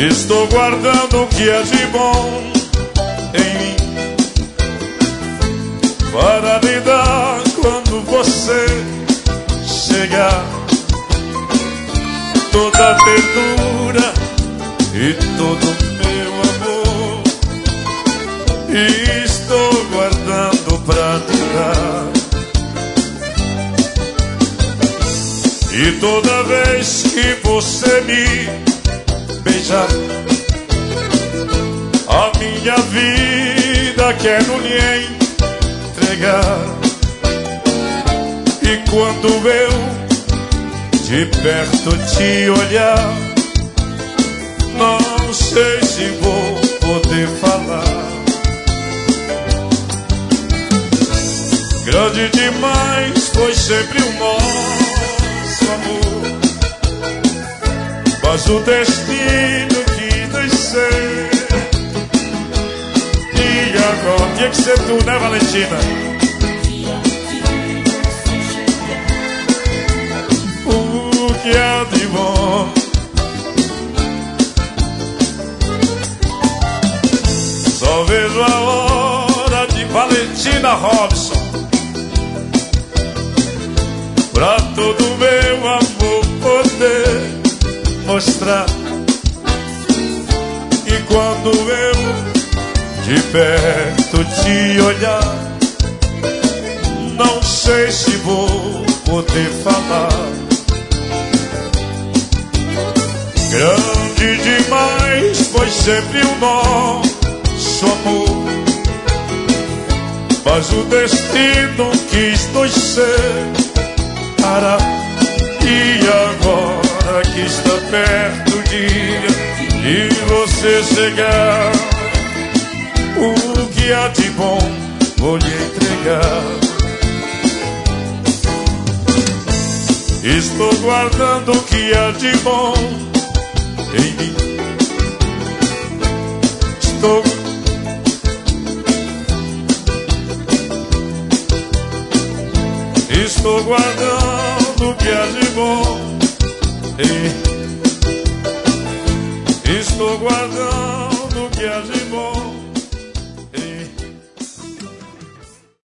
Estou guardando o que é de bom em mim para lhe dar quando você chegar. Toda a ternura e todo meu amor estou guardando pra lhe dar. E toda vez que você me beijar, a minha vida quero lhe entregar. E quando eu de perto te olhar, não sei se vou poder falar. Grande demais foi sempre o nosso amor, mas o destino quis descer. E agora tinha que ser tu, né, Valentina? O que há de bom? Só vejo a hora de Valentina Robson pra todo meu amor poder mostrar. E quando eu de perto te olhar, não sei se vou poder falar. Grande demais foi sempre o nosso amor, mas o destino quis nos separar. E agora que está perto o dia de você chegar, o que há de bom vou lhe entregar. Estou guardando o que há de bom em mim. Estou guardando o que há de bom em mim. Estou guardando o que há de bom.